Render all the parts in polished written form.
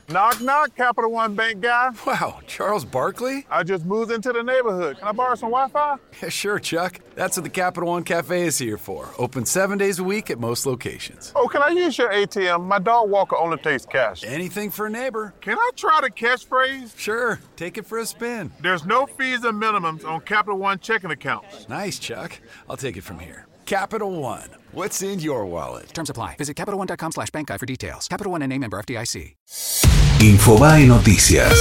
Knock, knock, Capital One Bank guy. Wow, Charles Barkley? I just moved into the neighborhood. Can I borrow some Wi-Fi? Yeah, sure, Chuck. That's what the Capital One Cafe is here for. Open 7 days a week at most locations. Oh, can I use your ATM? My dog Walker only takes cash. Anything for a neighbor. Can I try the catchphrase? Sure, take it for a spin. There's no fees and minimums on Capital One checking accounts. Nice, Chuck. I'll take it from here. Capital One. What's in your wallet? Terms apply. Visit CapitalOne.com/bankguide for details. Capital One, N.A., member FDIC. Infobae Noticias.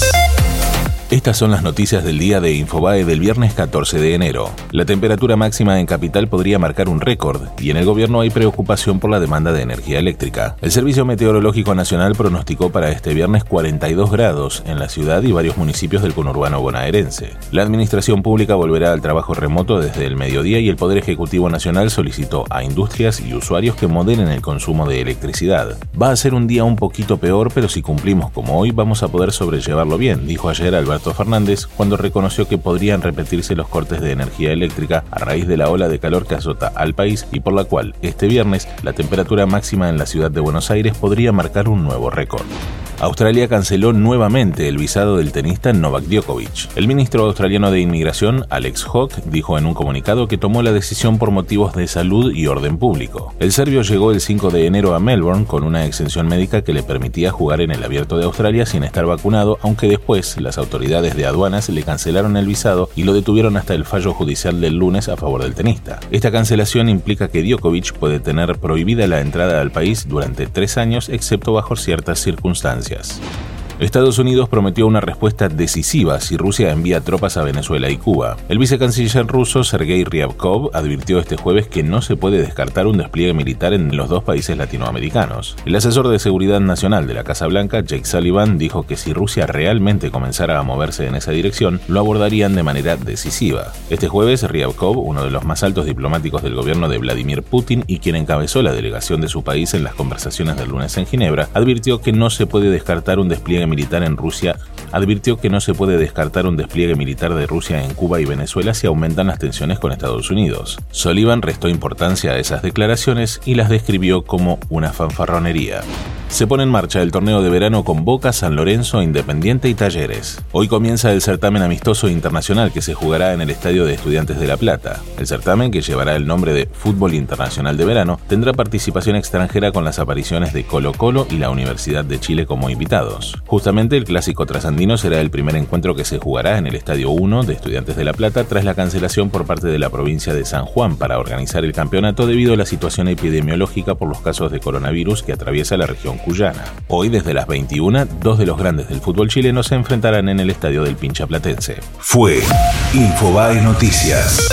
Estas son las noticias del día de Infobae del viernes 14 de enero. La temperatura máxima en Capital podría marcar un récord y en el gobierno hay preocupación por la demanda de energía eléctrica. El Servicio Meteorológico Nacional pronosticó para este viernes 42 grados en la ciudad y varios municipios del conurbano bonaerense. La administración pública volverá al trabajo remoto desde el mediodía y el Poder Ejecutivo Nacional solicitó a industrias y usuarios que moderen el consumo de electricidad. Va a ser un día un poquito peor, pero si cumplimos como hoy vamos a poder sobrellevarlo bien, dijo ayer Alberto Fernández cuando reconoció que podrían repetirse los cortes de energía eléctrica a raíz de la ola de calor que azota al país y por la cual este viernes la temperatura máxima en la ciudad de Buenos Aires podría marcar un nuevo récord. Australia canceló nuevamente el visado del tenista Novak Djokovic. El ministro australiano de Inmigración, Alex Hawke, dijo en un comunicado que tomó la decisión por motivos de salud y orden público. El serbio llegó el 5 de enero a Melbourne con una exención médica que le permitía jugar en el Abierto de Australia sin estar vacunado, aunque después las autoridades de aduanas le cancelaron el visado y lo detuvieron hasta el fallo judicial del lunes a favor del tenista. Esta cancelación implica que Djokovic puede tener prohibida la entrada al país durante 3 años, excepto bajo ciertas circunstancias. Estados Unidos prometió una respuesta decisiva si Rusia envía tropas a Venezuela y Cuba. El vicecanciller ruso Sergei Ryabkov advirtió este jueves que no se puede descartar un despliegue militar en los dos países latinoamericanos. El asesor de seguridad nacional de la Casa Blanca, Jake Sullivan, dijo que si Rusia realmente comenzara a moverse en esa dirección, lo abordarían de manera decisiva. Este jueves, Ryabkov, uno de los más altos diplomáticos del gobierno de Vladimir Putin y quien encabezó la delegación de su país en las conversaciones del lunes en Ginebra, advirtió que no se puede descartar un despliegue militar de Rusia en Cuba y Venezuela si aumentan las tensiones con Estados Unidos. Sullivan restó importancia a esas declaraciones y las describió como una fanfarronería. Se pone en marcha el torneo de verano con Boca, San Lorenzo, Independiente y Talleres. Hoy comienza el certamen amistoso internacional que se jugará en el Estadio de Estudiantes de La Plata. El certamen, que llevará el nombre de Fútbol Internacional de Verano, tendrá participación extranjera con las apariciones de Colo-Colo y la Universidad de Chile como invitados. Justamente el clásico trasandino será el primer encuentro que se jugará en el Estadio 1 de Estudiantes de La Plata tras la cancelación por parte de la provincia de San Juan para organizar el campeonato debido a la situación epidemiológica por los casos de coronavirus que atraviesa la región cuyana. Hoy, desde las 21, dos de los grandes del fútbol chileno se enfrentarán en el estadio del Pincha Platense. Fue Infobae Noticias.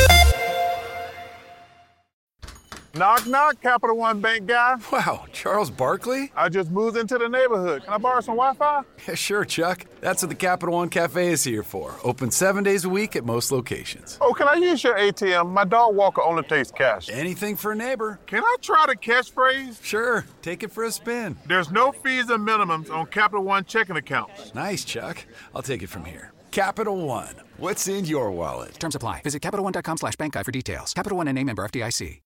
Knock, knock, Capital One Bank guy. Wow, Charles Barkley? I just moved into the neighborhood. Can I borrow some Wi-Fi? Yeah, sure, Chuck. That's what the Capital One Cafe is here for. Open 7 days a week at most locations. Oh, can I use your ATM? My dog Walker only takes cash. Anything for a neighbor. Can I try the catchphrase? Sure, take it for a spin. There's no fees and minimums on Capital One checking accounts. Nice, Chuck. I'll take it from here. Capital One. What's in your wallet? Terms apply. Visit CapitalOne.com/bankguide for details. Capital One, N.A., member FDIC.